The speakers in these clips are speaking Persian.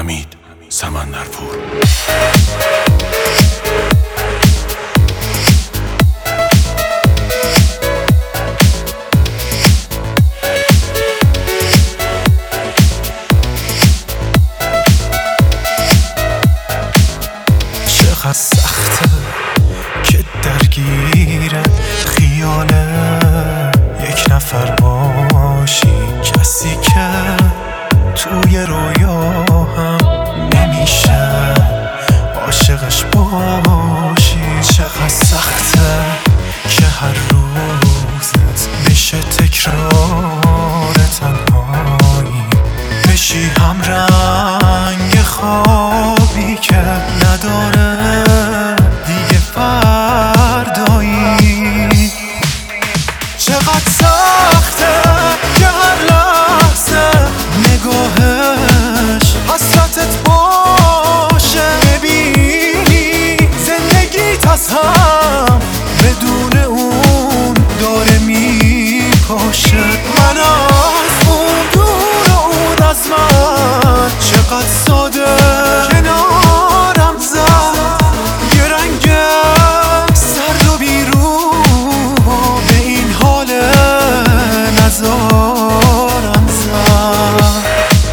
حمید سمندرپور. چقدر سخته که درگیر خیال یک نفر باشی، کسی که توی رویا هم نمیشه عاشقش باشی. چقدر سخته که هر روزت بشه تکرار تنهایی، بشی هم رنگ خوابی که نداره دیگه فردایی. چقدر سخته که هر لحظه نگاهش حسرتت باشه، ببینی زندگیت از هم بدون اون داره میپاشه. من از اون دور و اون از من، چقدر ساده کنارم زد یه رنگ سرد و بیروح، به این حال نزارم زد.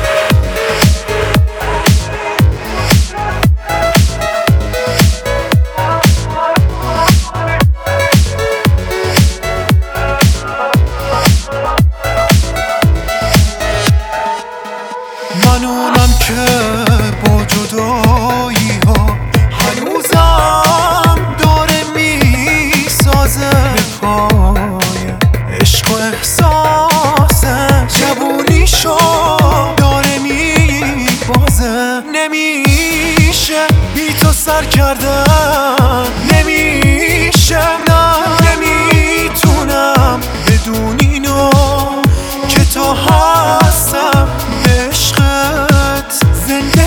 من اونم که با جدایی ها هنوزم داره میسازه، به پای عشق و احساسه جوونیشو داره میبازه. نمیشه بی تو سر کردن، نمیشه نه نمیتونم بدون اینو که تا هستم به عشقت زنده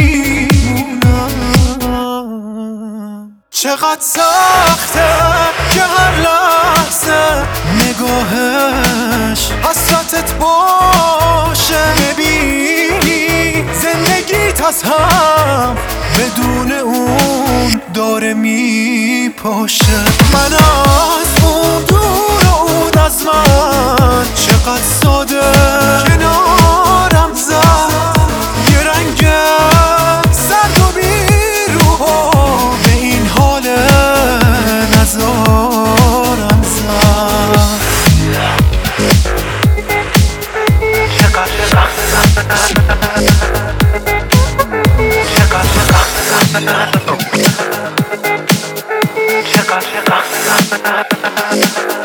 میمونم. چقدر سخته که هر لحظه نگاهش حسرتت باشه، ببینی زندگیت از هم بدون اون داره میپاشه. من از اون دور و اون از من، چقدر ساده کنارم زد یه رنگ سرد و بیروح، به این حال نزارم زد. چقدر